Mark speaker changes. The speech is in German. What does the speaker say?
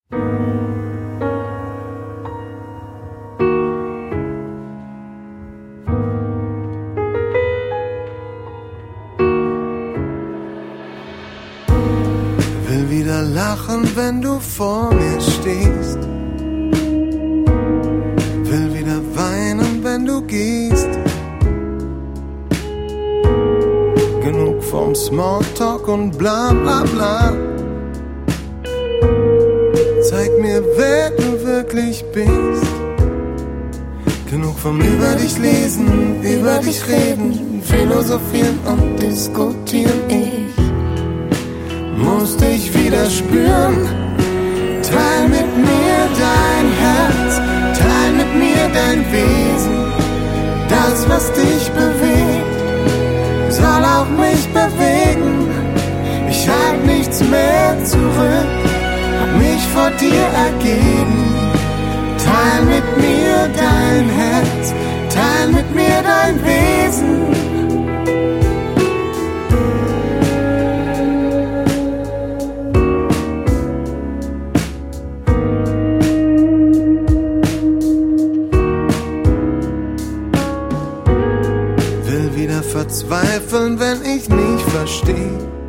Speaker 1: Will wieder lachen, wenn du vor mir stehst. Will wieder weinen, wenn du gehst. Genug vom Smalltalk und bla bla bla. Zeig mir, wer du wirklich bist. Genug vom über dich lesen, über dich reden, philosophieren und diskutieren. Ich muss dich wieder spüren. Teil mit mir dein Herz, teil mit mir dein Wesen. Das, was dich bewegt, soll auch mich bewegen. Ich halt nichts mehr zurück, hab mich vor dir ergeben. Teil mit mir dein Herz, teil mit mir dein Wesen. Verzweifeln, wenn ich nicht versteh.